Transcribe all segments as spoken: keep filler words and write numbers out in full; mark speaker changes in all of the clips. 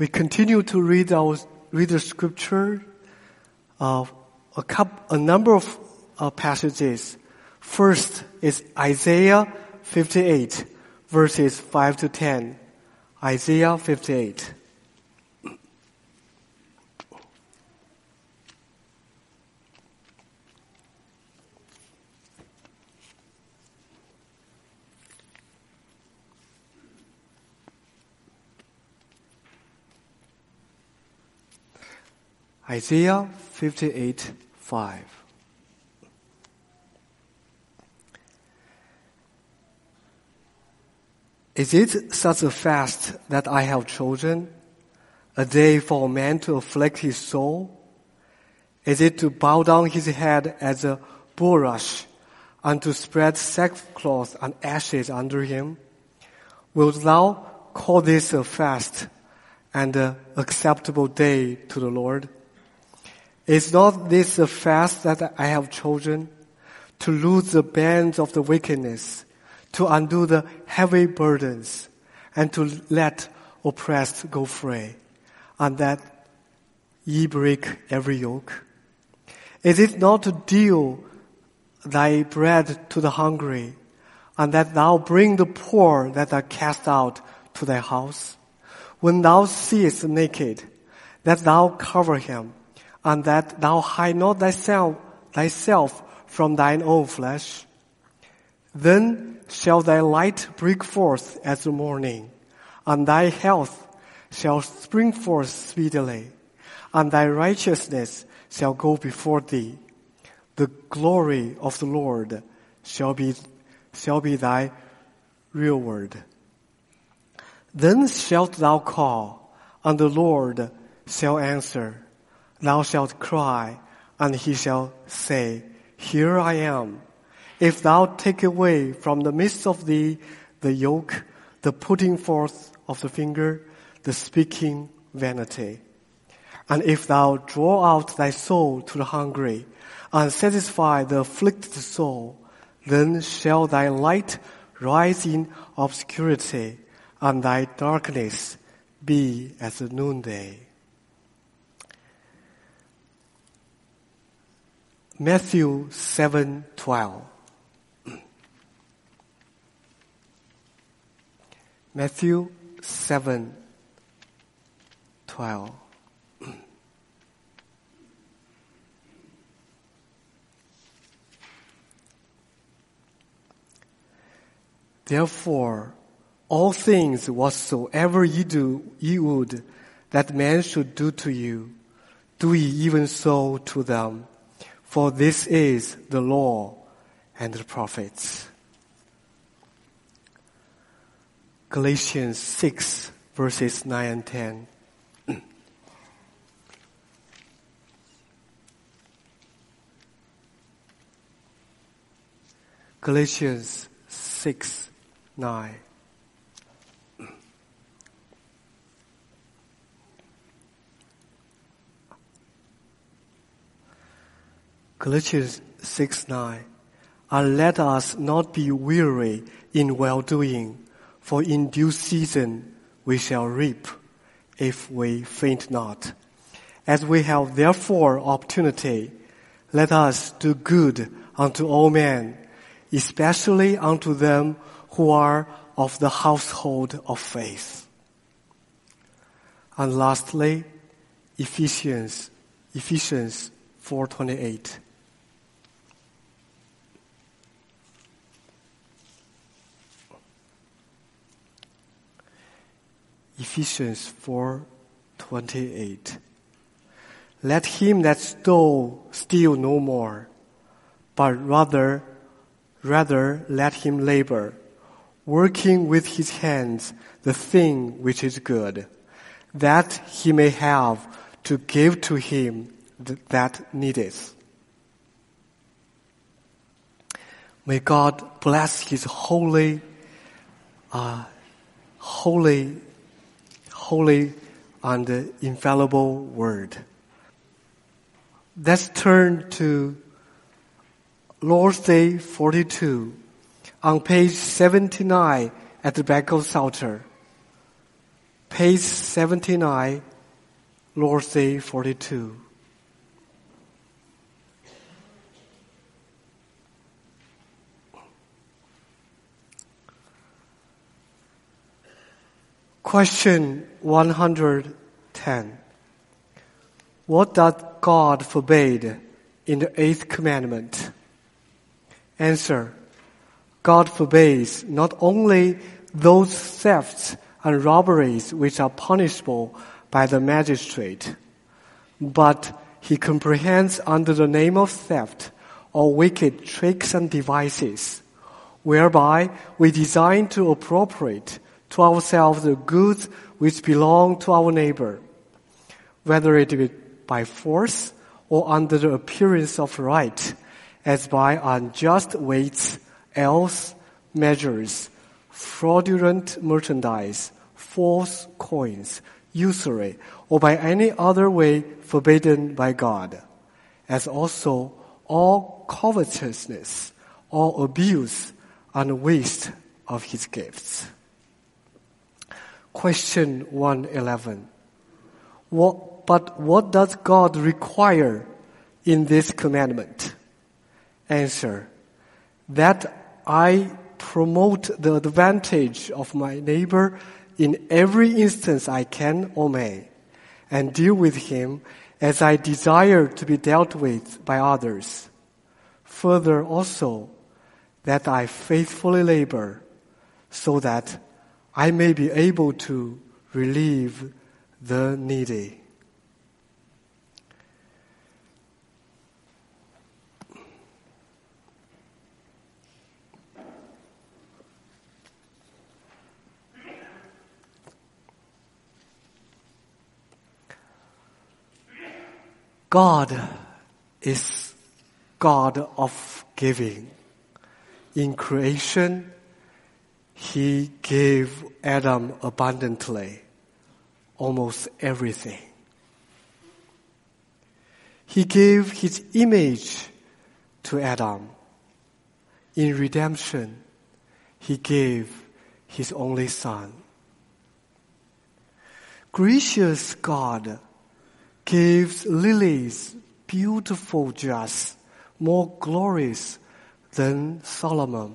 Speaker 1: We continue to read our read the scripture, uh, a couple, a number of uh, passages. First is Isaiah fifty-eight, verses five to ten. Isaiah fifty-eight. Isaiah fifty-eight, five. Is it such a fast that I have chosen, a day for a man to afflict his soul? Is it to bow down his head as a bulrush, and to spread sackcloth and ashes under him? Wilt thou call this a fast and an acceptable day to the Lord? Is not this a fast that I have chosen, to loose the bands of the wickedness, to undo the heavy burdens, and to let oppressed go free, and that ye break every yoke? Is it not to deal thy bread to the hungry, and that thou bring the poor that are cast out to thy house? When thou seest the naked, that thou cover him, and that thou hide not thyself, thyself from thine own flesh? Then shall thy light break forth as the morning, and thy health shall spring forth speedily, and thy righteousness shall go before thee. The glory of the Lord shall be, shall be thy reward. Then shalt thou call, and the Lord shall answer. Thou shalt cry, and he shall say, Here I am. If thou take away from the midst of thee the yoke, the putting forth of the finger, the speaking vanity. And if thou draw out thy soul to the hungry, and satisfy the afflicted soul, then shall thy light rise in obscurity, and thy darkness be as the noonday. Matthew seven twelve. Matthew seven twelve. Therefore, all things whatsoever ye do, ye would that man should do to you, do ye even so to them. For this is the law and the prophets. Galatians six, verses nine and ten. Galatians six, nine. Galatians six nine. And let us not be weary in well-doing, for in due season we shall reap, if we faint not. As we have therefore opportunity, let us do good unto all men, especially unto them who are of the household of faith. And lastly, Ephesians, Ephesians four twenty-eight. Ephesians four twenty-eight. Let him that stole steal no more, but rather, rather let him labor, working with his hands the thing which is good, that he may have to give to him that needeth. May God bless his holy, uh, holy, holy and infallible word. Let's turn to Lord's Day forty-two on page seventy-nine at the back of the Psalter. Page seventy-nine, Lord's Day forty-two. Question one hundred ten. What does God forbade in the eighth commandment? Answer. God forbids not only those thefts and robberies which are punishable by the magistrate, but he comprehends under the name of theft all wicked tricks and devices, whereby we design to appropriate to ourselves the goods which belong to our neighbor, whether it be by force or under the appearance of right, as by unjust weights, else measures, fraudulent merchandise, false coins, usury, or by any other way forbidden by God, as also all covetousness, all abuse and waste of his gifts. Question one eleven. What, but what does God require in this commandment? Answer. That I promote the advantage of my neighbor in every instance I can or may, and deal with him as I desire to be dealt with by others. Further also, that I faithfully labor so that I may be able to relieve the needy. God is God of giving. In creation, He gave Adam abundantly, almost everything. He gave His image to Adam. In redemption, He gave His only Son. Gracious God gives lilies beautiful just, more glorious than Solomon.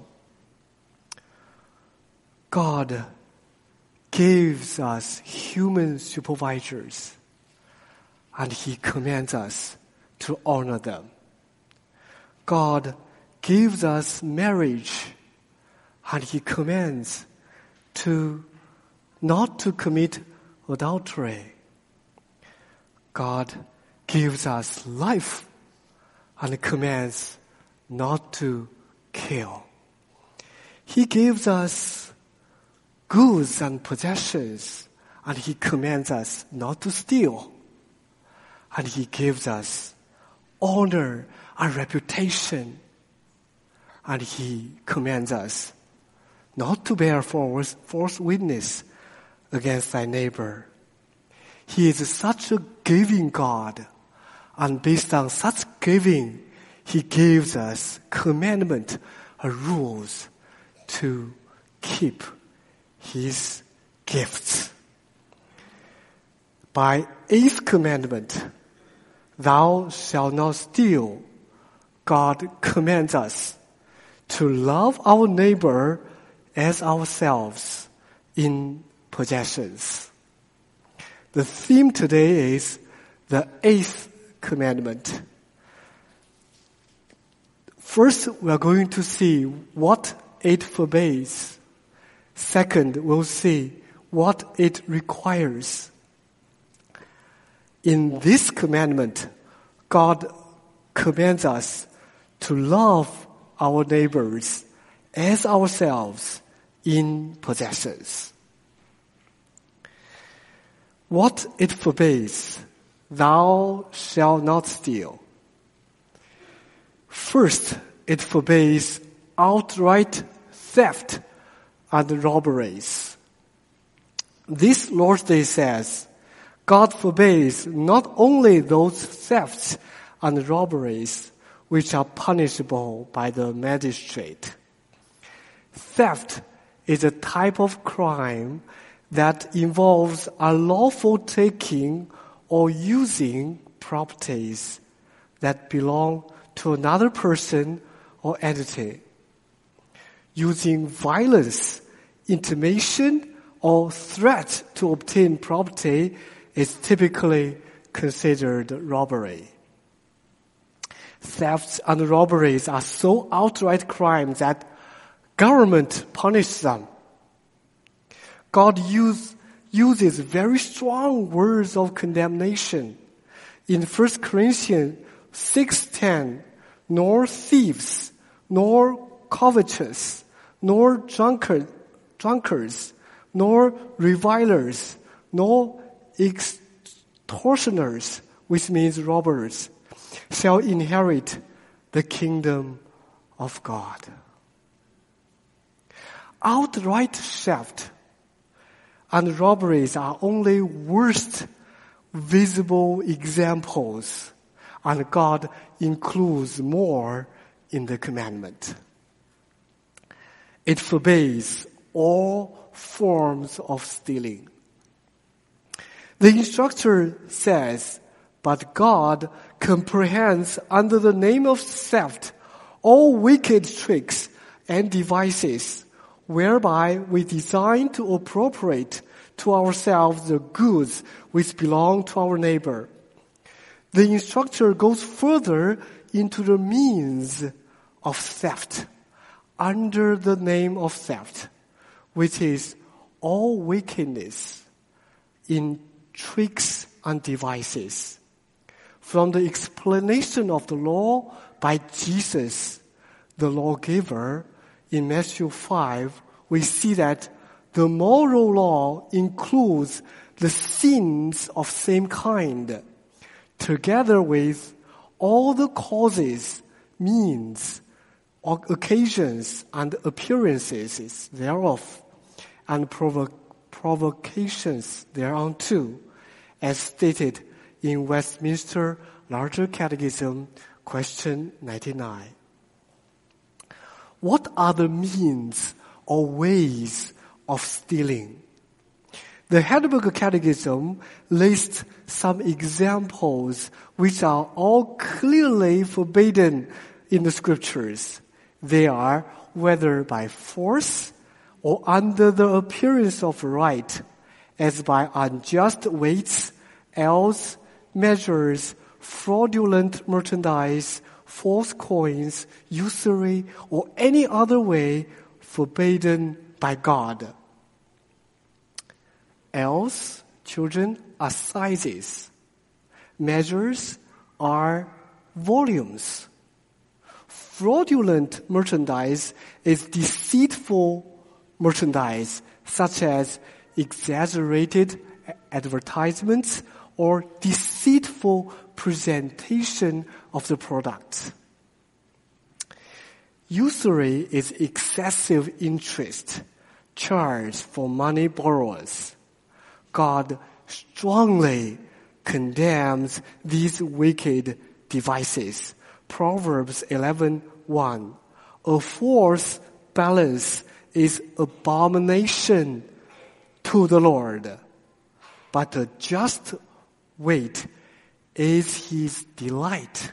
Speaker 1: God gives us human supervisors, and He commands us to honor them. God gives us marriage, and He commands to not to commit adultery. God gives us life and commands not to kill. He gives us goods and possessions, and He commands us not to steal. And He gives us honor and reputation, and He commands us not to bear false, false witness against thy neighbor. He is such a giving God, and based on such giving, He gives us commandment and rules to keep His gifts. By eighth commandment, thou shalt not steal, God commands us to love our neighbor as ourselves in possessions. The theme today is the eighth commandment. First, we are going to see what it forbids. Second, we'll see what it requires. In this commandment, God commands us to love our neighbors as ourselves in possessions. What it forbids, thou shalt not steal. First, it forbids outright theft and robberies. This Lord's Day says, God forbids not only those thefts and robberies which are punishable by the magistrate. Theft is a type of crime that involves unlawful taking or using properties that belong to another person or entity. Using violence, intimidation, or threat to obtain property is typically considered robbery. Thefts and robberies are so outright crimes that government punishes them. God use, uses very strong words of condemnation. In First Corinthians six ten, nor thieves, nor covetous, nor drunkard, drunkards, nor revilers, nor extortioners, which means robbers, shall inherit the kingdom of God. Outright theft and robberies are only worst visible examples, and God includes more in the commandment. It forbids all forms of stealing. The instructor says, but God comprehends under the name of theft all wicked tricks and devices whereby we design to appropriate to ourselves the goods which belong to our neighbor. The instructor goes further into the means of theft under the name of theft, which is all wickedness in tricks and devices. From the explanation of the law by Jesus, the lawgiver, in Matthew five, we see that the moral law includes the sins of same kind, together with all the causes, means, occasions, and appearances thereof, and provo- provocations thereunto, as stated in Westminster Larger Catechism, question ninety-nine. What are the means or ways of stealing? The Heidelberg Catechism lists some examples which are all clearly forbidden in the scriptures. They are whether by force or under the appearance of right, as by unjust weights, else measures, fraudulent merchandise, false coins, usury, or any other way forbidden by God. Else, children, are sizes. Measures are volumes. Fraudulent merchandise is deceitful merchandise, such as exaggerated advertisements or deceitful presentation of the product. Usury is excessive interest charged for money borrowers. God strongly condemns these wicked devices. Proverbs eleven one. A false balance is abomination to the Lord, but a just weight is his delight.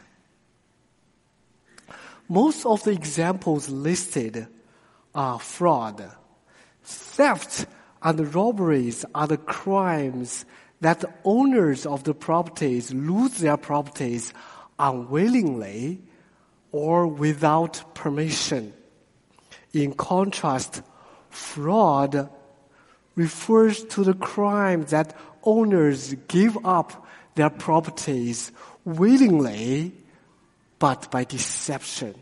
Speaker 1: Most of the examples listed are fraud. Theft and robberies are the crimes that the owners of the properties lose their properties unwillingly or without permission. In contrast, fraud refers to the crime that owners give up their properties willingly, but by deception.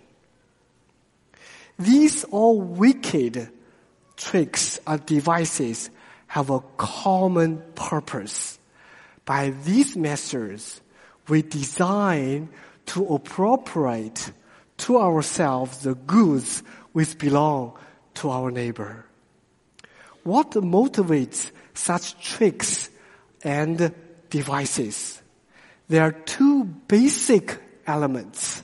Speaker 1: These all wicked tricks and devices have a common purpose. By these measures, we design to appropriate to ourselves the goods which belong to our neighbor. What motivates such tricks and devices? There are two basic elements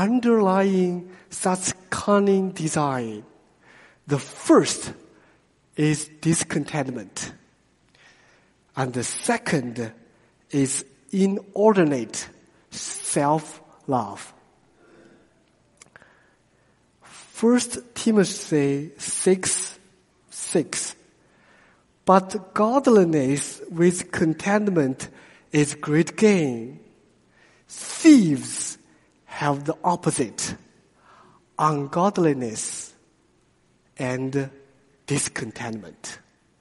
Speaker 1: underlying such cunning design. The first is discontentment. And the second is inordinate self-love. First Timothy six, six. But godliness with contentment is great gain. Thieves have the opposite, ungodliness and discontentment.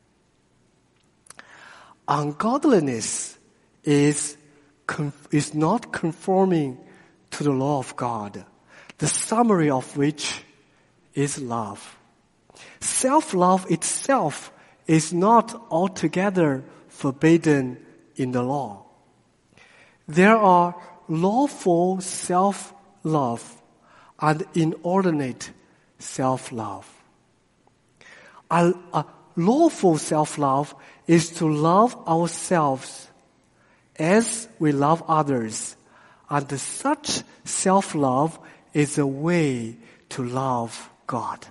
Speaker 1: Ungodliness is, is not conforming to the law of God, the summary of which is love. Self-love itself is not altogether forbidden in the law. There are lawful self-love and inordinate self-love. A, a lawful self-love is to love ourselves as we love others, and such self-love is a way to love God.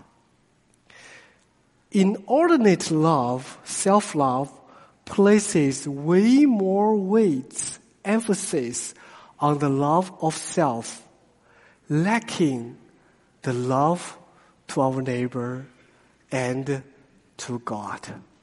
Speaker 1: Inordinate love, self-love, places way more weight, emphasis on the love of self, lacking the love to our neighbor and to God.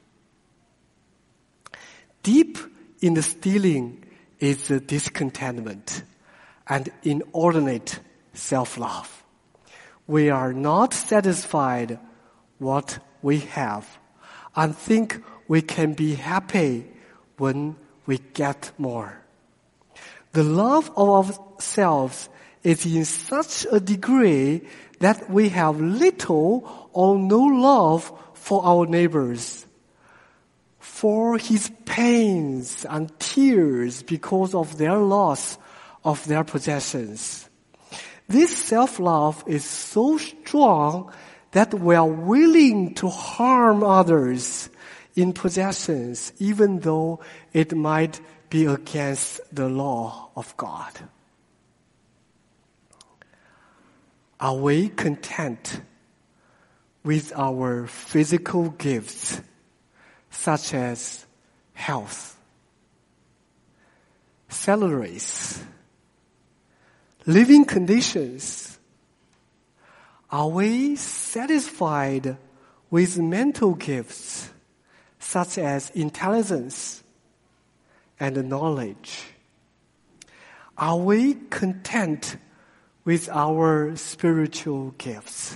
Speaker 1: Deep in the stealing is the discontentment and inordinate self-love. We are not satisfied what we have and think we can be happy when we get more. The love of ourselves is in such a degree that we have little or no love for our neighbors, for his pains and tears because of their loss of their possessions. This self-love is so strong that we are willing to harm others in possessions, even though it might be against the law of God. Are we content with our physical gifts, such as health, salaries, living conditions? Are we satisfied with mental gifts, such as intelligence and knowledge? Are we content with our spiritual gifts?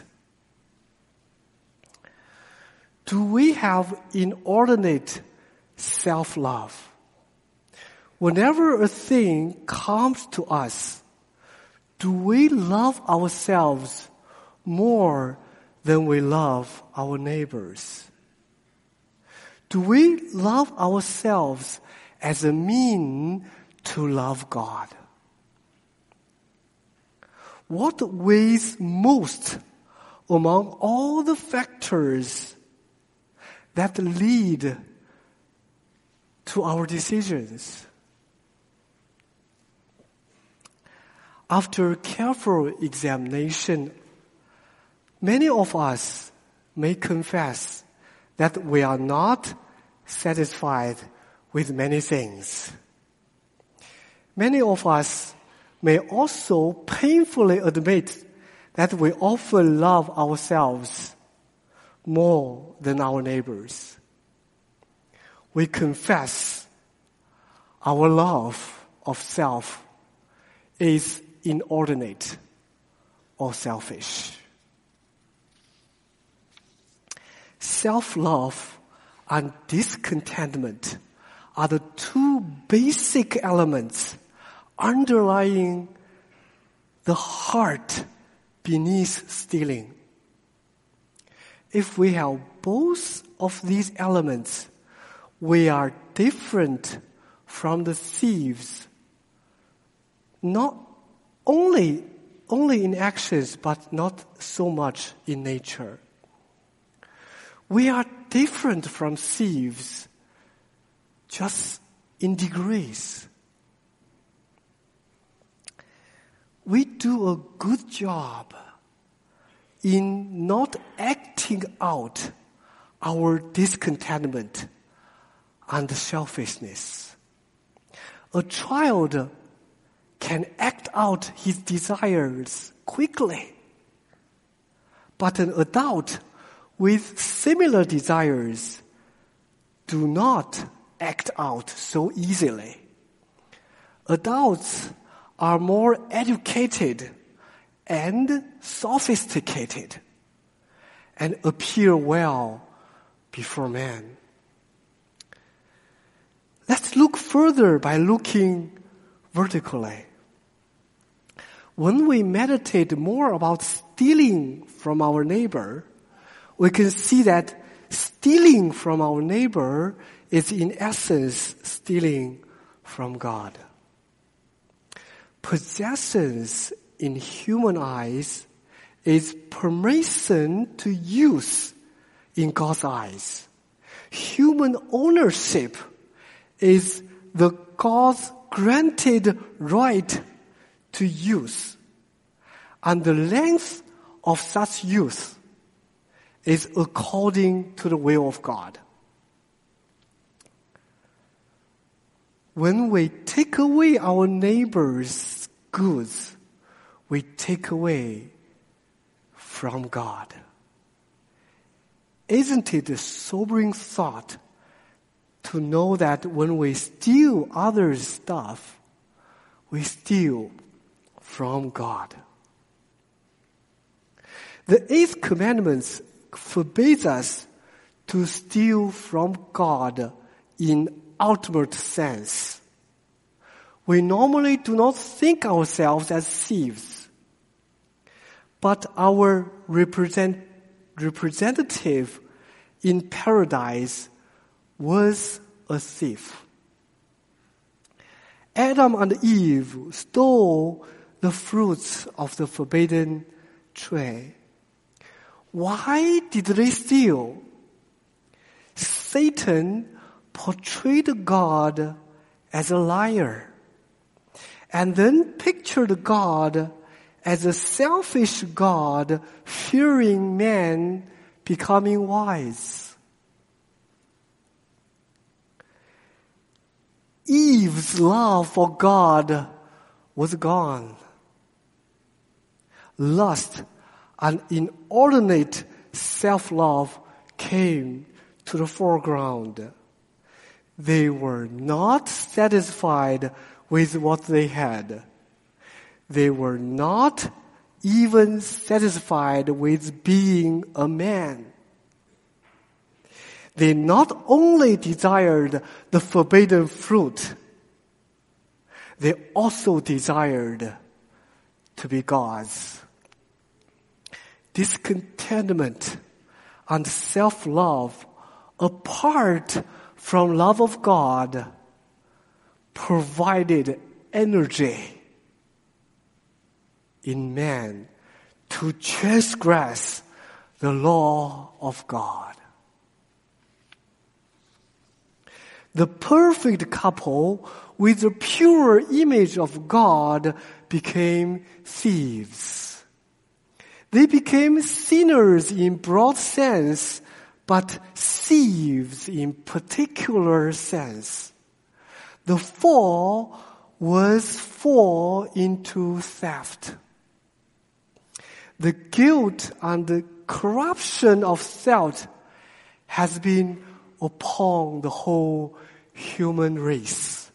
Speaker 1: Do we have inordinate self-love? Whenever a thing comes to us, do we love ourselves more than we love our neighbors? Do we love ourselves as a mean to love God? What weighs most among all the factors that lead to our decisions? After careful examination, many of us may confess that we are not satisfied with many things. Many of us may also painfully admit that we often love ourselves more than our neighbors. We confess our love of self is inordinate or selfish. Self-love and discontentment are the two basic elements underlying the heart beneath stealing. If we have both of these elements, we are different from the thieves, not only, only in actions, but not so much in nature. We are different from thieves just in degrees. We do a good job in not acting out our discontentment and selfishness. A child can act out his desires quickly, but an adult with similar desires do not act out so easily. Adults are more educated and sophisticated and appear well before men. Let's look further by looking vertically. When we meditate more about stealing from our neighbor, we can see that stealing from our neighbor is in essence stealing from God. Possessions in human eyes is permission to use in God's eyes. Human ownership is the God's granted right to use. And the length of such use is according to the will of God. When we take away our neighbor's goods, we take away from God. Isn't it a sobering thought to know that when we steal others' stuff, we steal from God? The eighth commandment forbids us to steal from God in ultimate sense. We normally do not think ourselves as thieves, but our represent, representative in paradise was a thief. Adam and Eve stole the fruits of the forbidden tree. Why did they steal? Satan portrayed God as a liar and then pictured God as a selfish God fearing man becoming wise. Eve's love for God was gone. Lust and inordinate self-love came to the foreground. They were not satisfied with what they had. They were not even satisfied with being a man. They not only desired the forbidden fruit, they also desired to be God's. Discontentment and self-love apart from love of God provided energy in man to transgress the law of God. The perfect couple with the pure image of God became thieves. They became sinners in broad sense, but thieves in particular sense. The fall was fall into theft. The guilt and the corruption of theft has been upon the whole human race.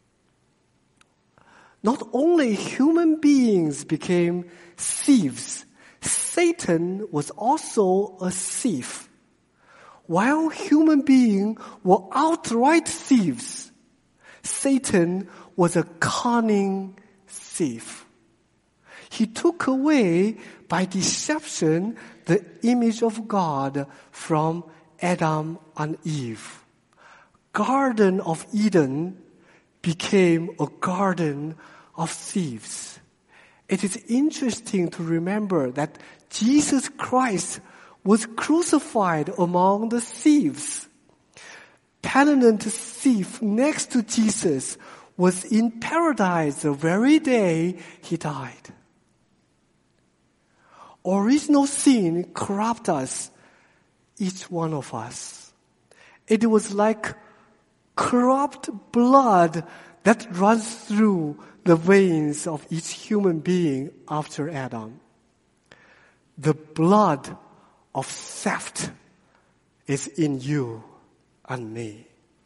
Speaker 1: Not only human beings became thieves, Satan was also a thief. While human beings were outright thieves, Satan was a cunning thief. He took away by deception the image of God from Adam and Eve. Garden of Eden became a garden of thieves. It is interesting to remember that Jesus Christ was crucified among the thieves. Penitent thief next to Jesus was in paradise the very day he died. Original sin corrupts us each one of us. It was like corrupt blood that runs through the veins of each human being after Adam. The blood of theft is in you and me.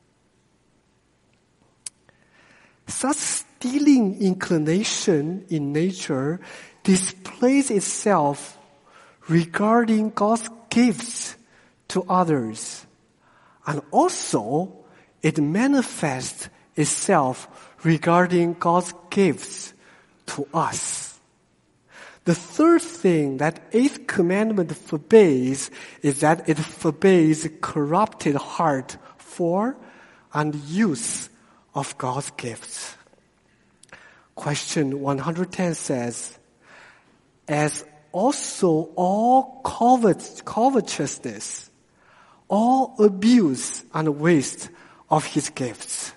Speaker 1: Such stealing inclination in nature displays itself regarding God's gifts to others, and also it manifests itself regarding God's gifts to us. The third thing that eighth commandment forbids is that it forbids corrupted heart for and use of God's gifts. Question one hundred ten says, as also all covet, covetousness, all abuse and waste of his gifts.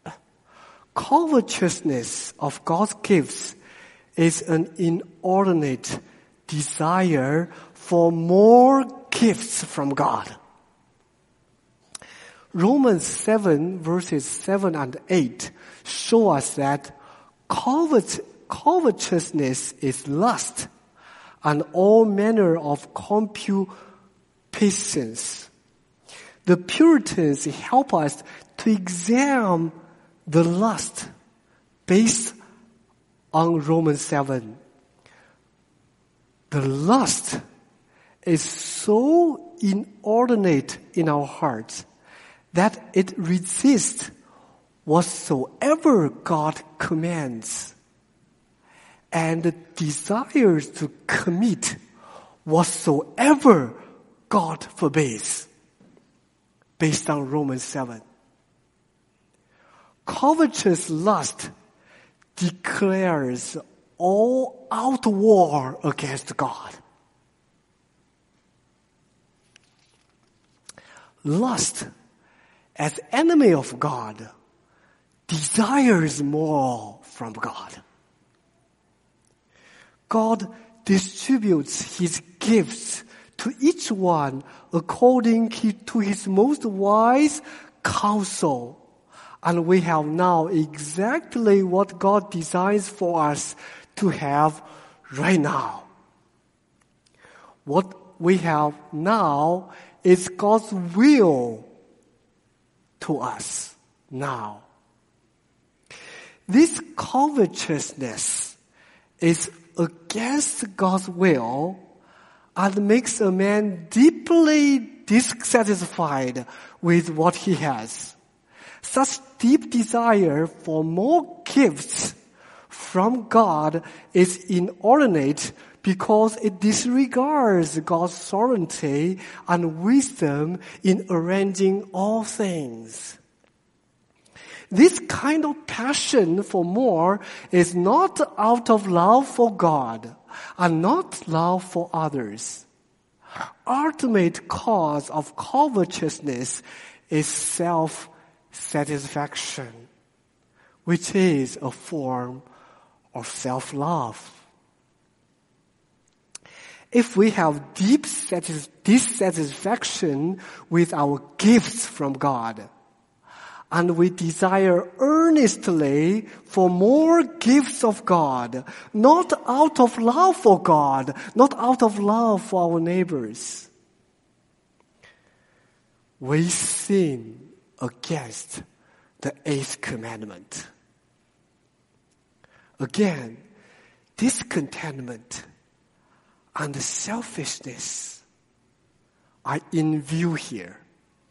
Speaker 1: Covetousness of God's gifts is an inordinate desire for more gifts from God. Romans seven verses seven and eight show us that covet, covetousness is lust and all manner of concupiscence. The Puritans help us to examine the lust based on Romans seven. The lust is so inordinate in our hearts that it resists whatsoever God commands and desires to commit whatsoever God forbids, based on Romans seven. Covetous lust declares all out war against God. Lust, as enemy of God, desires more from God. God distributes his gifts to each one according to his most wise counsel. And we have now exactly what God designs for us to have right now. What we have now is God's will to us now. This covetousness is against God's will and makes a man deeply dissatisfied with what he has. Such deep desire for more gifts from God is inordinate because it disregards God's sovereignty and wisdom in arranging all things. This kind of passion for more is not out of love for God and not love for others. Ultimate cause of covetousness is self-satisfaction, which is a form of self-love. If we have deep dissatisfaction with our gifts from God, and we desire earnestly for more gifts of God, not out of love for God, not out of love for our neighbors, we sin against the eighth commandment. Again, discontentment and selfishness are in view here.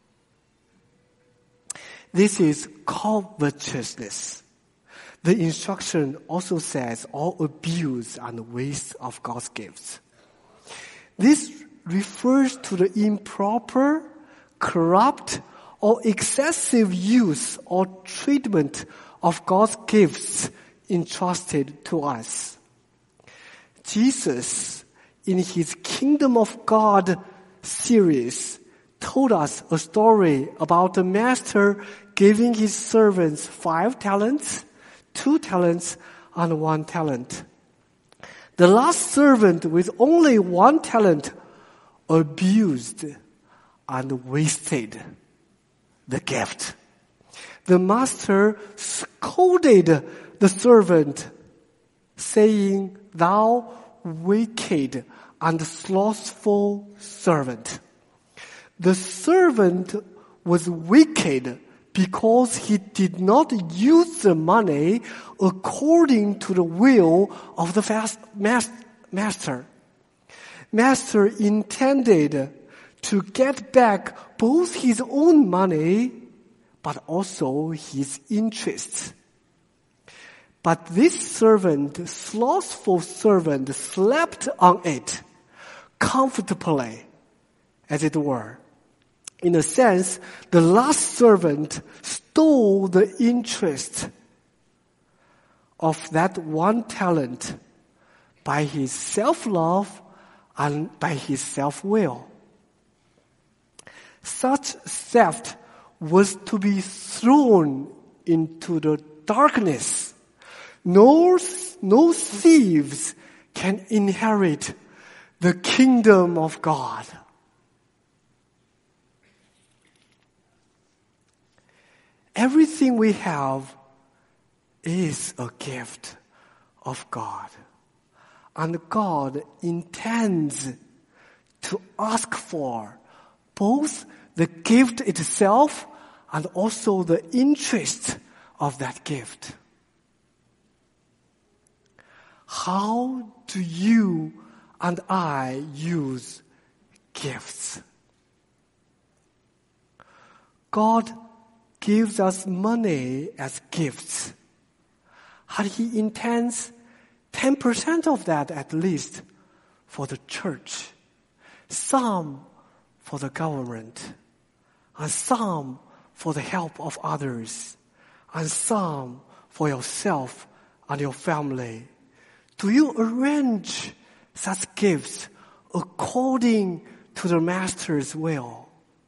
Speaker 1: This is covetousness. The instruction also says all abuse and waste of God's gifts. This refers to the improper, corrupt, or excessive use or treatment of God's gifts entrusted to us. Jesus, in his Kingdom of God series, told us a story about the master giving his servants five talents, two talents, and one talent. The last servant with only one talent abused and wasted the gift. The master scolded the servant, saying, "Thou wicked and slothful servant." The servant was wicked because he did not use the money according to the will of the fast master. Master intended to get back both his own money but also his interest. But this servant, slothful servant, slept on it comfortably, as it were. In a sense, the last servant stole the interest of that one talent by his self-love and by his self-will. Such theft was to be thrown into the darkness. No, no thieves can inherit the kingdom of God. Everything we have is a gift of God. And God intends to ask for both the gift itself and also the interest of that gift. How do you and I use gifts? God gives us money as gifts. And He intends ten percent of that at least for the church, some for the government, and some for the help of others, and some for yourself and your family. Do you arrange such gifts according to the Master's will?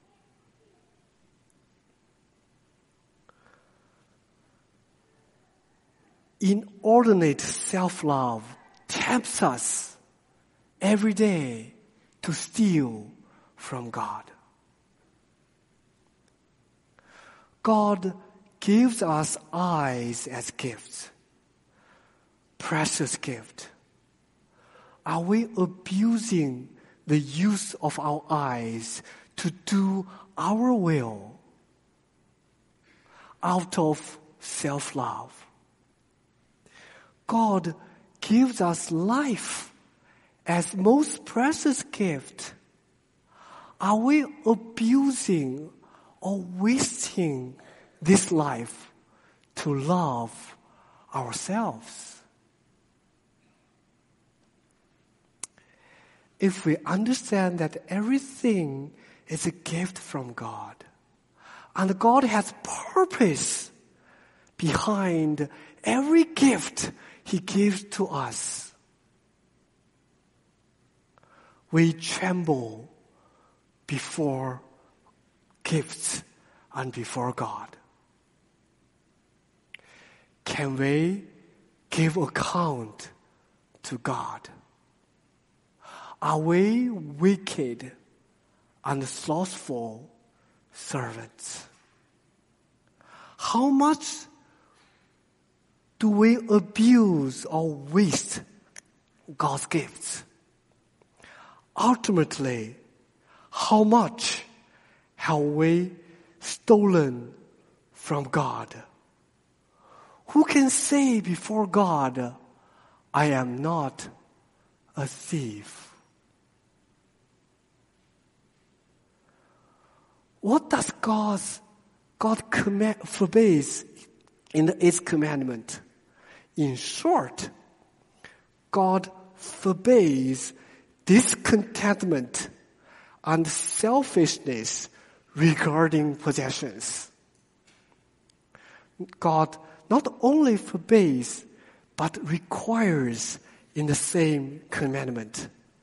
Speaker 1: Inordinate self-love tempts us every day to steal from God. God gives us eyes as gifts, precious gift. Are we abusing the use of our eyes to do our will out of self-love? God gives us life as most precious gift. Are we abusing or wasting this life to love ourselves? If we understand that everything is a gift from God, and God has purpose behind every gift He gives to us, we tremble before gifts and before God. Can we give account to God? Are we wicked and slothful servants? How much do we abuse or waste God's gifts? Ultimately, how much have we stolen from God? Who can say before God, I am not a thief? What does God's, God command, forbids in the eighth commandment? In short, God forbids discontentment and selfishness regarding possessions. God not only forbids, but requires in the same commandment.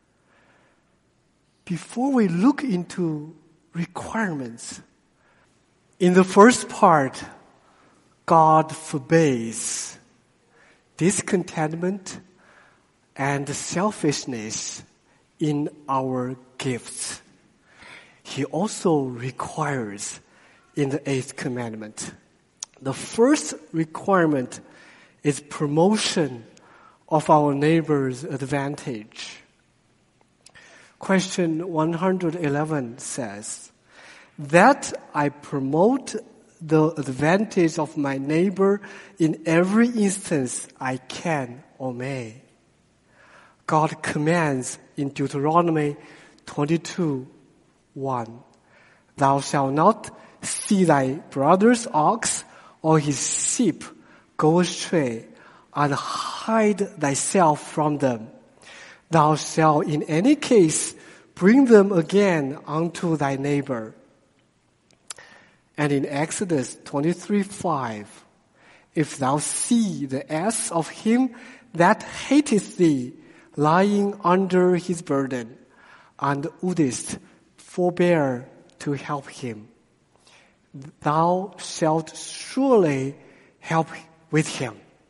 Speaker 1: Before we look into requirements, in the first part, God forbids discontentment and selfishness in our gifts. He also requires in the eighth commandment. The first requirement is promotion of our neighbor's advantage. Question one hundred eleven says, that I promote the advantage of my neighbor in every instance I can or may. God commands in Deuteronomy twenty-two one, thou shalt not see thy brother's ox or his sheep go astray, and hide thyself from them. Thou shalt in any case bring them again unto thy neighbor. And in Exodus twenty-three five, if thou see the ass of him that hateth thee lying under his burden, and wouldest forbear to help him, thou shalt surely help with him.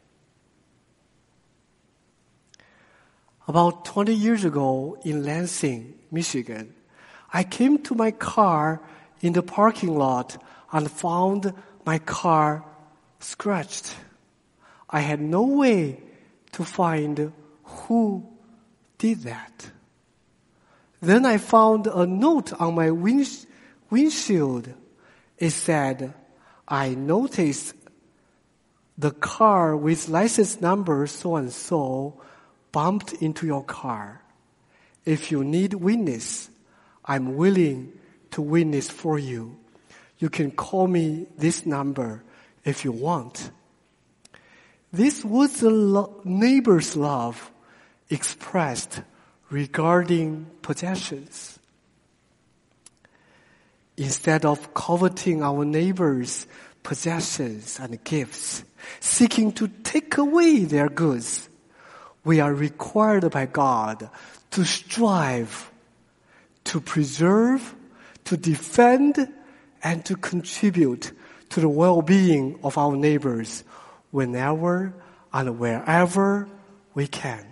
Speaker 1: About twenty years ago in Lansing, Michigan, I came to my car in the parking lot and found my car scratched. I had no way to find who did that. Then I found a note on my wind- windshield. It said, I noticed the car with license number so-and-so bumped into your car. If you need witness, I'm willing to witness for you. You can call me this number if you want. This was the lo- neighbor's love expressed regarding possessions. Instead of coveting our neighbor's possessions and gifts, seeking to take away their goods, we are required by God to strive, to preserve, to defend, and to contribute to the well-being of our neighbors whenever and wherever we can.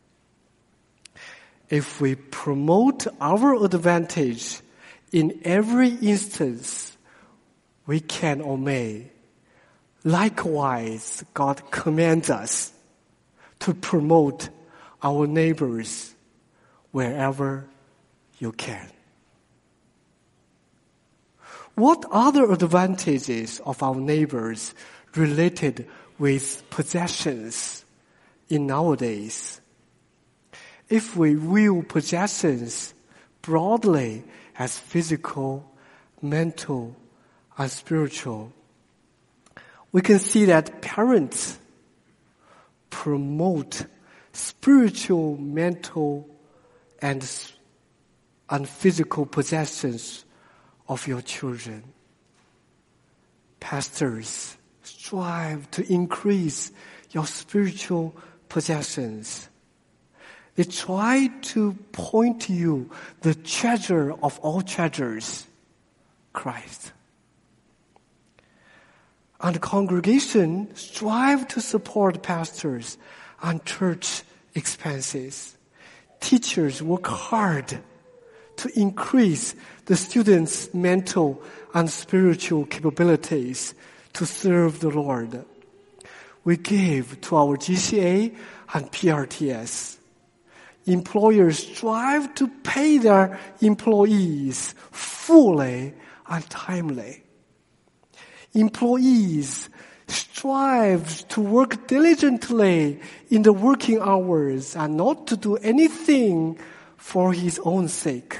Speaker 1: If we promote our advantage in every instance we can or may, likewise God commands us to promote our neighbors wherever you can. What other advantages of our neighbors related with possessions in nowadays? If we view possessions broadly as physical, mental, and spiritual, we can see that parents promote spiritual, mental, and, and physical possessions of your children. Pastors strive to increase your spiritual possessions. They try to point to you the treasure of all treasures, Christ. And the congregation strive to support pastors and church expenses. Teachers work hard to increase the students' mental and spiritual capabilities to serve the Lord. We give to our G C A and P R T S. Employers strive to pay their employees fully and timely. Employees strive to work diligently in the working hours and not to do anything for his own sake.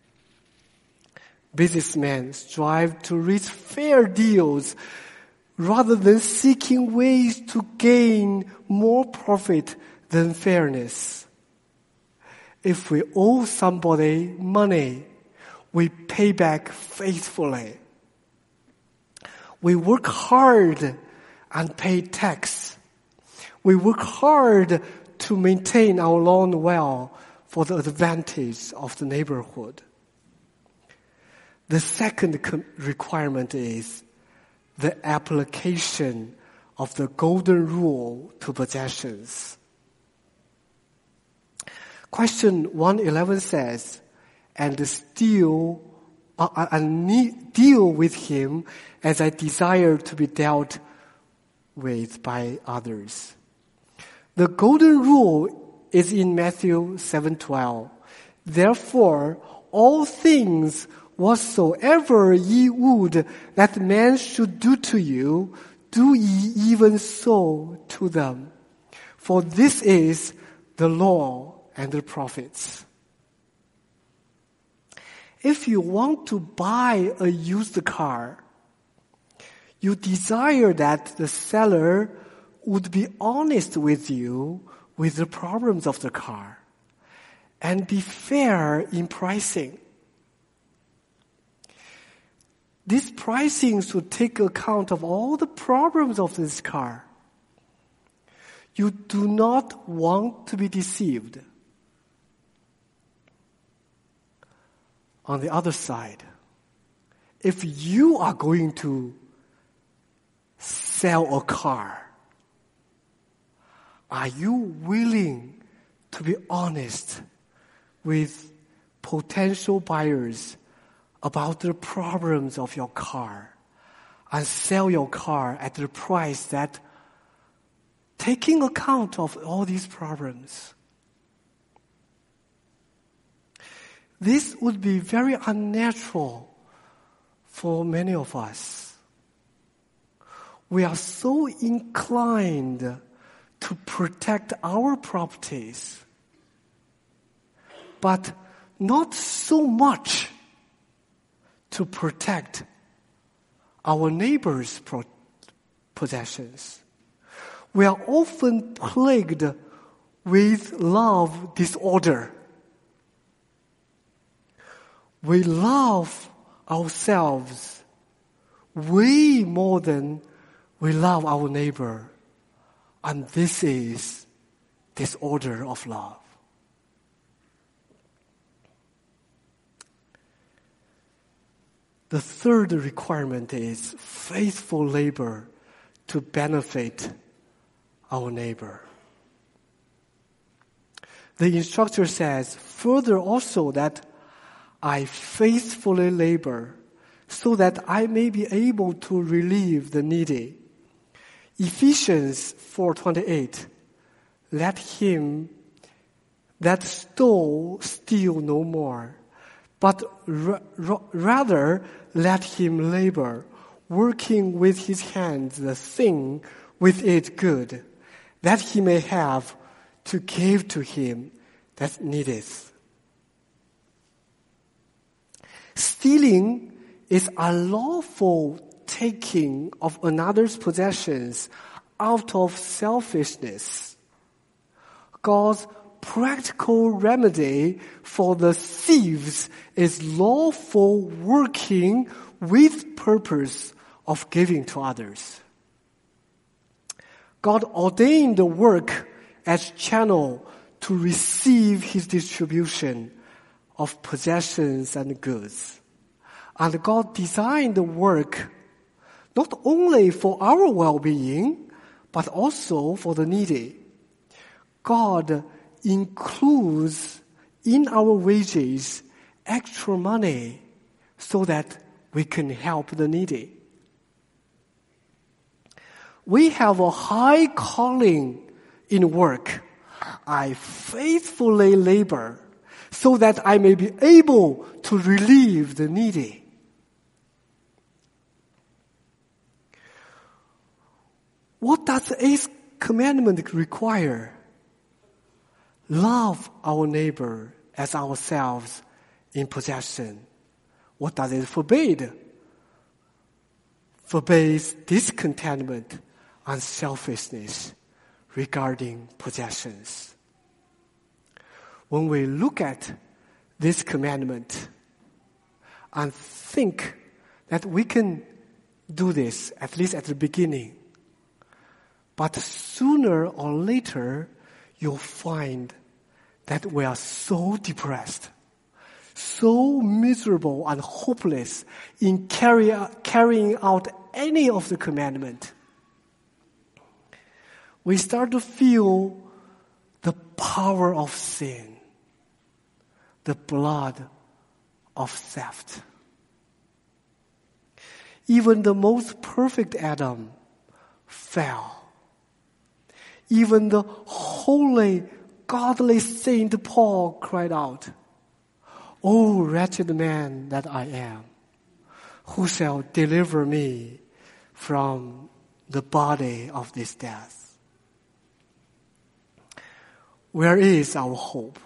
Speaker 1: Businessmen strive to reach fair deals rather than seeking ways to gain more profit than fairness. If we owe somebody money, we pay back faithfully. We work hard and pay tax. We work hard to maintain our lawn well for the advantage of the neighborhood. The second requirement is the application of the golden rule to possessions. Question one eleven says, and steal uh, and need, deal with him as I desire to be dealt with by others. The golden rule is in Matthew seven twelve. Therefore, all things whatsoever ye would that man should do to you, do ye even so to them. For this is the law and the prophets. If you want to buy a used car, you desire that the seller would be honest with you with the problems of the car and be fair in pricing. This pricing should take account of all the problems of this car. You do not want to be deceived. On the other side, if you are going to sell a car, are you willing to be honest with potential buyers about the problems of your car and sell your car at the price that taking account of all these problems? This would be very unnatural for many of us. We are so inclined to protect our properties, but not so much to protect our neighbor's pro- possessions. We are often plagued with love disorder. We love ourselves way more than we love our neighbor. And this is disorder of love. The third requirement is faithful labor to benefit our neighbor. The instructor says further also that I faithfully labor so that I may be able to relieve the needy. Ephesians four twenty-eight. Let him that stole steal no more, but r- r- rather let him labor, working with his hands the thing with it good, that he may have to give to him that needeth. Stealing is unlawful taking of another's possessions out of selfishness. God's practical remedy for the thieves is lawful working with purpose of giving to others. God ordained the work as channel to receive his distribution of possessions and goods. And God designed the work not only for our well-being, but also for the needy. God includes in our wages extra money so that we can help the needy. We have a high calling in work. I faithfully labor so that I may be able to relieve the needy. What does the eighth commandment require? Love our neighbor as ourselves in possession. What does it forbid? Forbids discontentment and selfishness regarding possessions. When we look at this commandment and think that we can do this, at least at the beginning, but sooner or later, you'll find that we are so depressed, so miserable and hopeless in carry, carrying out any of the commandment. We start to feel the power of sin, the blood of theft. Even the most perfect Adam fell. Even the holy, godly Saint Paul cried out, "O wretched man that I am, who shall deliver me from the body of this death?" Where is our hope?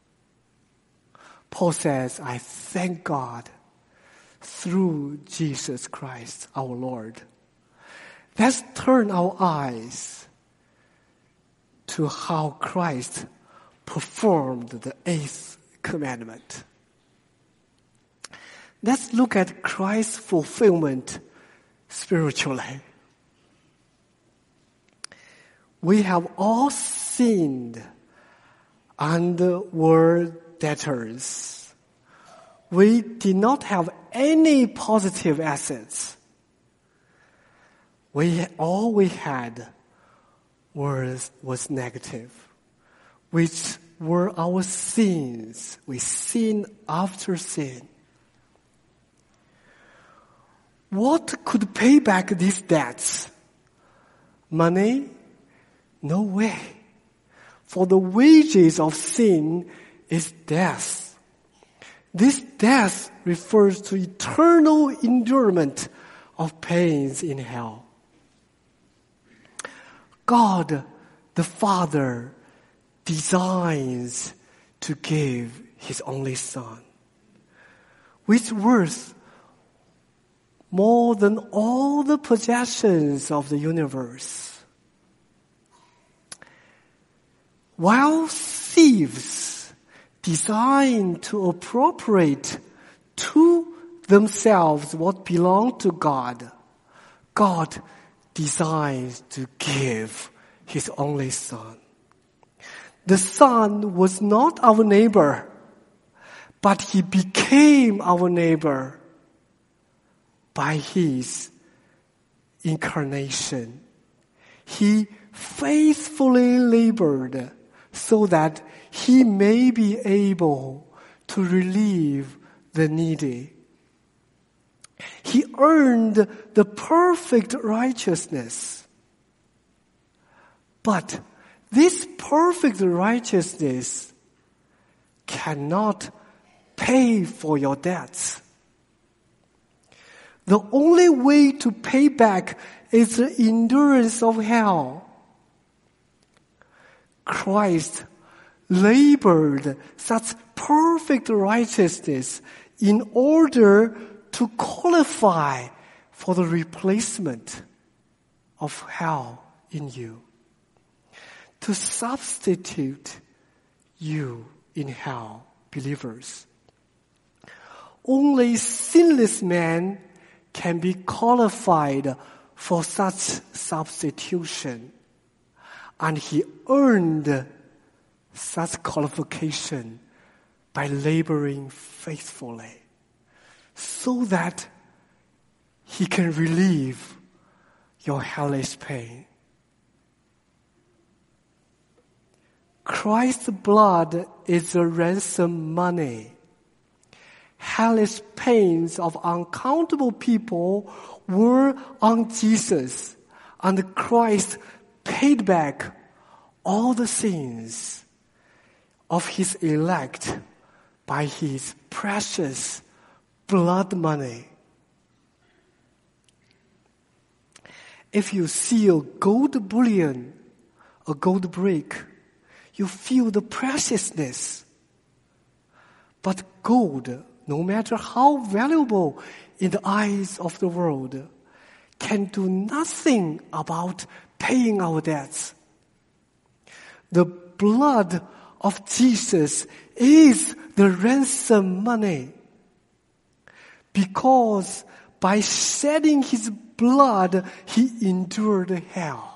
Speaker 1: Paul says, "I thank God through Jesus Christ our Lord." Let's turn our eyes to how Christ performed the eighth commandment. Let's look at Christ's fulfillment spiritually. We have all sinned and were debtors. We did not have any positive assets. We, all we had was, was negative, which were our sins. We sinned after sin. What could pay back these debts? Money? No way. For the wages of sin is death. This death refers to eternal endurance of pains in hell. God, the Father, designs to give His only Son, which worth more than all the possessions of the universe. While thieves design to appropriate to themselves what belonged to God, God designs to give His only Son. The Son was not our neighbor, but He became our neighbor by His incarnation. He faithfully labored so that He may be able to relieve the needy. He earned the perfect righteousness. But this perfect righteousness cannot pay for your debts. The only way to pay back is the endurance of hell. Christ labored such perfect righteousness in order to qualify for the replacement of hell in you, to substitute you in hell, believers. Only sinless man can be qualified for such substitution, and He earned such qualification by laboring faithfully, so that He can relieve your hellish pain. Christ's blood is the ransom money. Hellish pains of uncountable people were on Jesus, and Christ paid back all the sins of His elect by His precious blood money. If you see a gold bullion, a gold brick, you feel the preciousness. But gold, no matter how valuable in the eyes of the world, can do nothing about paying our debts. The blood of Jesus is the ransom money, because by shedding His blood, He endured hell.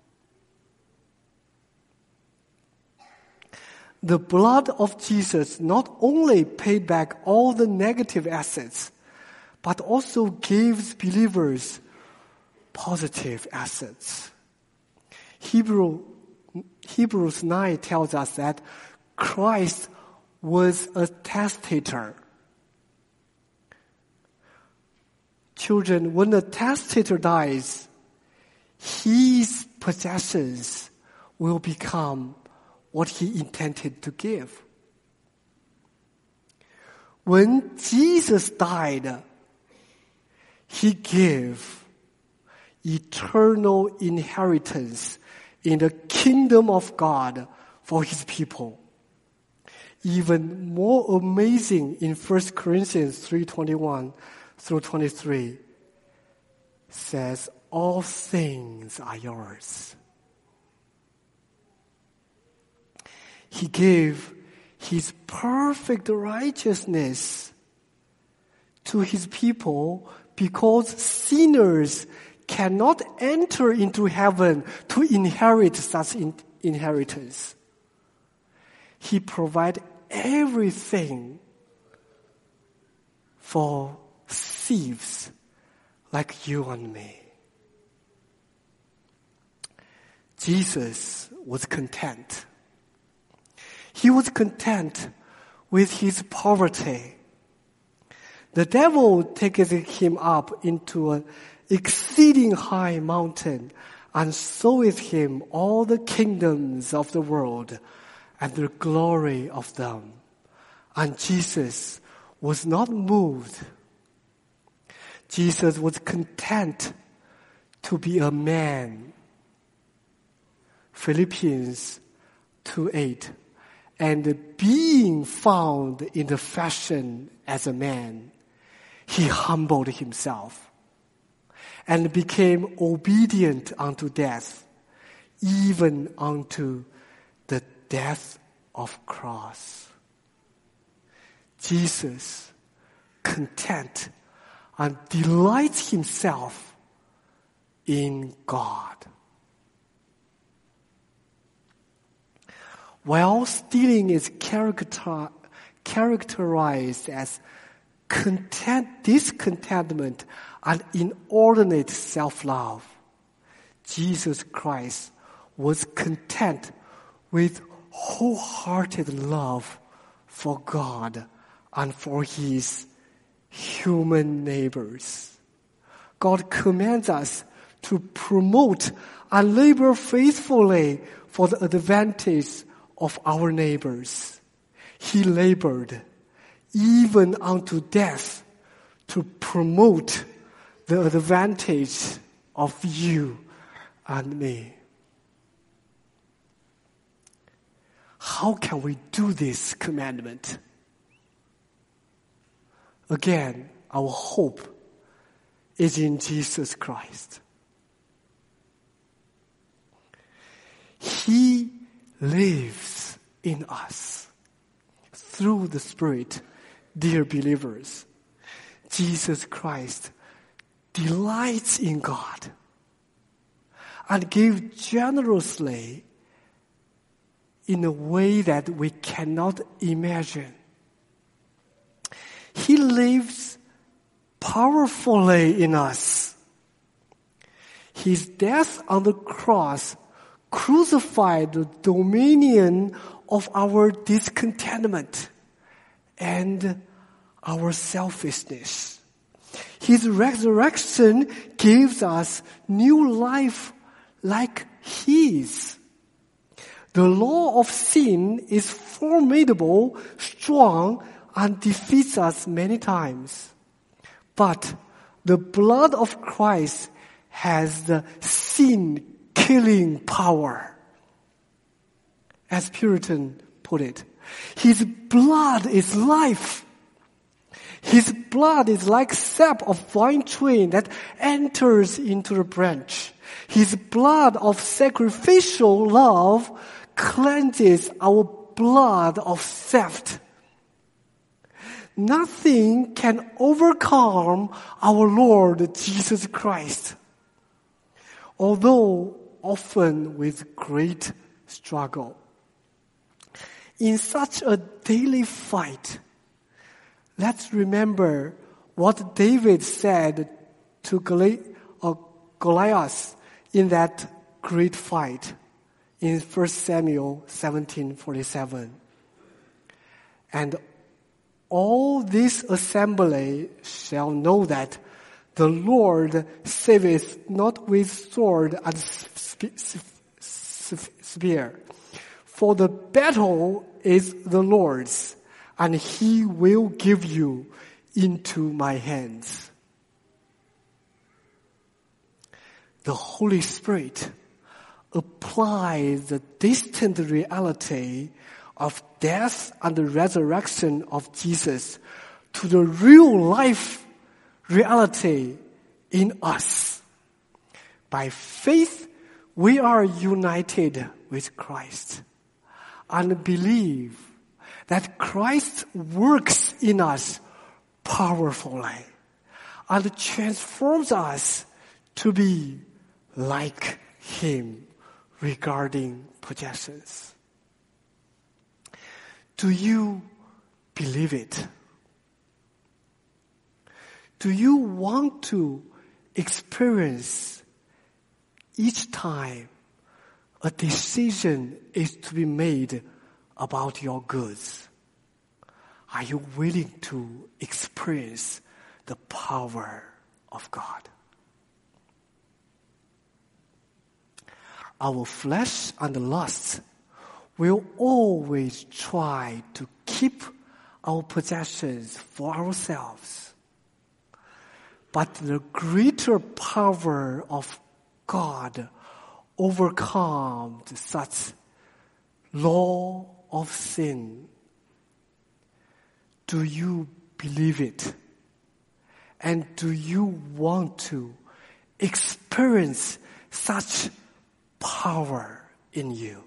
Speaker 1: The blood of Jesus not only paid back all the negative assets, but also gives believers positive assets. Hebrew, Hebrews nine tells us that Christ was a testator. children, when the testator dies, his possessions will become what he intended to give. When Jesus died, he gave eternal inheritance in the kingdom of God for his people. Even more amazing in First Corinthians three twenty-one through twenty-three says, all things are yours. He gave his perfect righteousness to his people because sinners cannot enter into heaven to inherit such in- inheritance. He provided everything for thieves like you and me. Jesus was content. He was content with his poverty. The devil takes him up into an exceeding high mountain and showeth him all the kingdoms of the world and the glory of them. And Jesus was not moved. Jesus was content to be a man. Philippians two eight. And being found in the fashion as a man, he humbled himself and became obedient unto death, even unto the death of cross. Jesus, content and delights himself in God. While stealing is character, characterized as content, discontentment and inordinate self-love, Jesus Christ was content with wholehearted love for God and for his human neighbors. God commands us to promote and labor faithfully for the advantage of our neighbors. He labored even unto death to promote the advantage of you and me. How can we do this commandment? Again, our hope is in Jesus Christ. He lives in us through the Spirit, dear believers. Jesus Christ delights in God and gives generously in a way that we cannot imagine. He lives powerfully in us. His death on the cross crucified the dominion of our discontentment and our selfishness. His resurrection gives us new life like his. The law of sin is formidable, strong, and defeats us many times. But the blood of Christ has the sin-killing power. As Puritan put it, his blood is life. His blood is like sap of vine tree that enters into the branch. His blood of sacrificial love cleanses our blood of theft. Nothing can overcome our Lord Jesus Christ, although often with great struggle. In such a daily fight, let's remember what David said to Goliath in that great fight in First Samuel seventeen forty-seven. And all this assembly shall know that The Lord saveth not with sword and spe- spear. For the battle is the Lord's, and he will give you into my hands. The Holy Spirit applies the distant reality of death and the resurrection of Jesus to the real life reality in us. By faith, we are united with Christ and believe that Christ works in us powerfully and transforms us to be like Him regarding possessions. Do you believe it? Do you want to experience each time a decision is to be made about your goods? Are you willing to experience the power of God? Our flesh and lust will always try to keep our possessions for ourselves. But the greater power of God overcomes such law of sin. Do you believe it? And do you want to experience such power in you?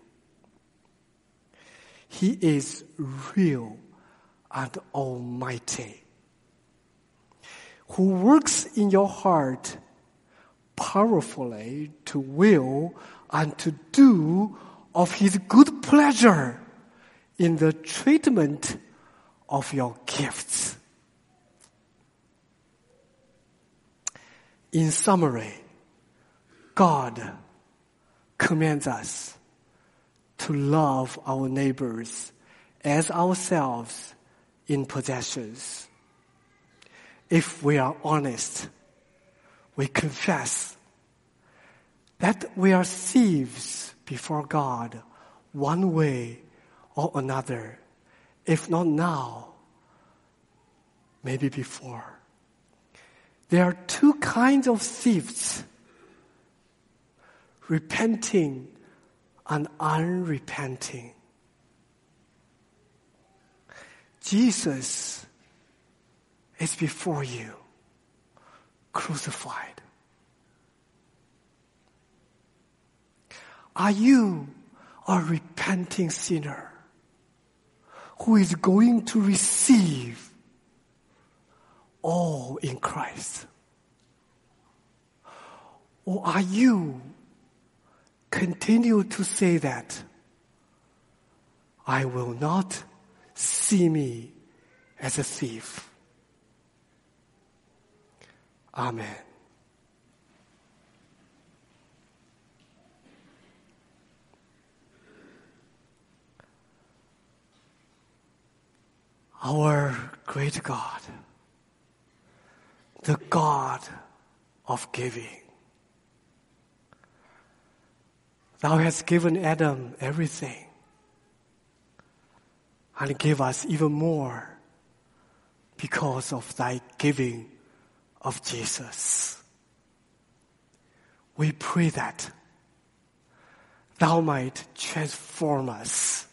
Speaker 1: He is real and almighty, who works in your heart powerfully to will and to do of His good pleasure in the treatment of your gifts. In summary, God commands us to love our neighbors as ourselves in possessions. If we are honest, we confess that we are thieves before God one way or another. If not now, maybe before. There are two kinds of thieves: repenting and unrepenting. Jesus is before you, crucified. Are you a repenting sinner who is going to receive all in Christ? Or are you continue to say that I will not see me as a thief? Amen. Our great God, the God of giving. Thou hast given Adam everything and give us even more because of thy giving of Jesus. We pray that thou might transform us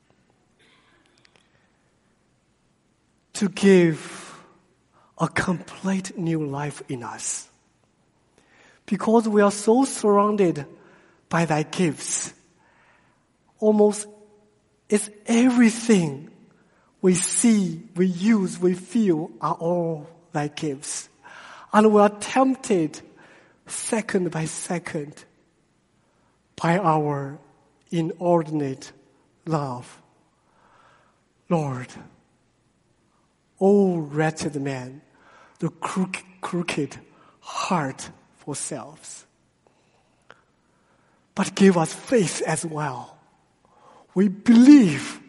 Speaker 1: to give a complete new life in us, because we are so surrounded by thy gifts. Almost it's everything we see, we use, we feel are all thy gifts. And we are tempted second by second by our inordinate love. Lord, O wretched man, the crook, crooked heart for selves. But give us faith as well. We believe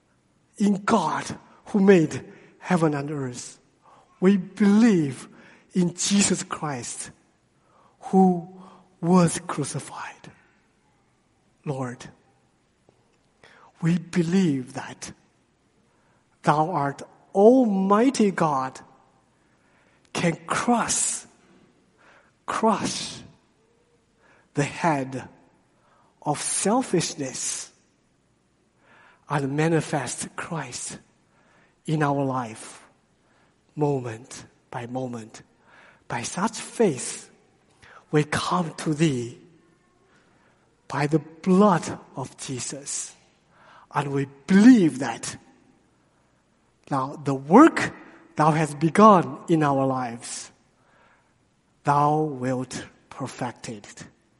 Speaker 1: in God who made heaven and earth. We believe in Jesus Christ, who was crucified. Lord, we believe that Thou art Almighty God, can crush, crush the head of selfishness and manifest Christ in our life, moment by moment. By such faith, we come to Thee by the blood of Jesus, and we believe that now the work Thou hast begun in our lives, Thou wilt perfect it.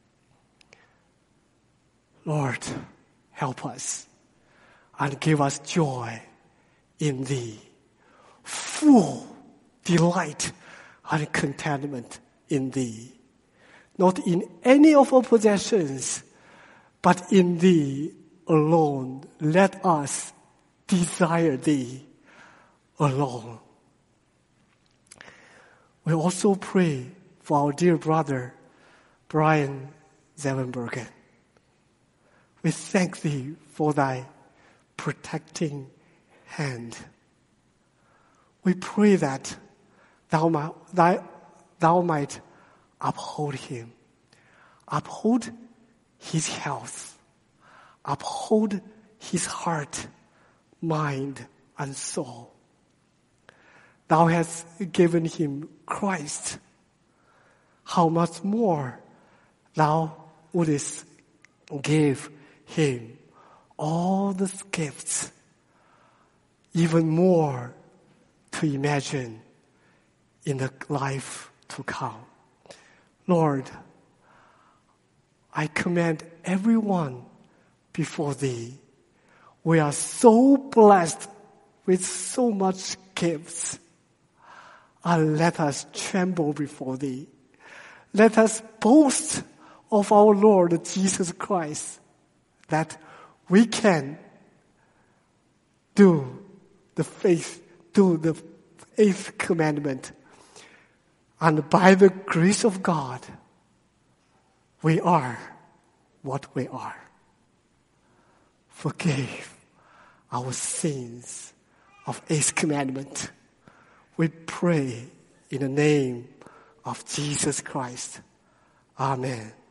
Speaker 1: Lord, help us and give us joy in Thee, full delight and contentment in Thee, not in any of our possessions, but in Thee alone. Let us desire Thee alone. We also pray for our dear brother, Brian Zevenbergen. We thank Thee for Thy protecting hand. We pray that Thou might, thou, thou might uphold him, uphold his health, uphold his heart, mind, and soul. Thou hast given him Christ. How much more Thou wouldest give him all the gifts, even more to imagine in the life to come. Lord, I commend everyone before Thee. We are so blessed with so much gifts. And let us tremble before Thee. Let us boast of our Lord Jesus Christ, that we can do the faith, do the eighth commandment. And by the grace of God, we are what we are. Forgive our sins of eighth commandment. We pray in the name of Jesus Christ. Amen.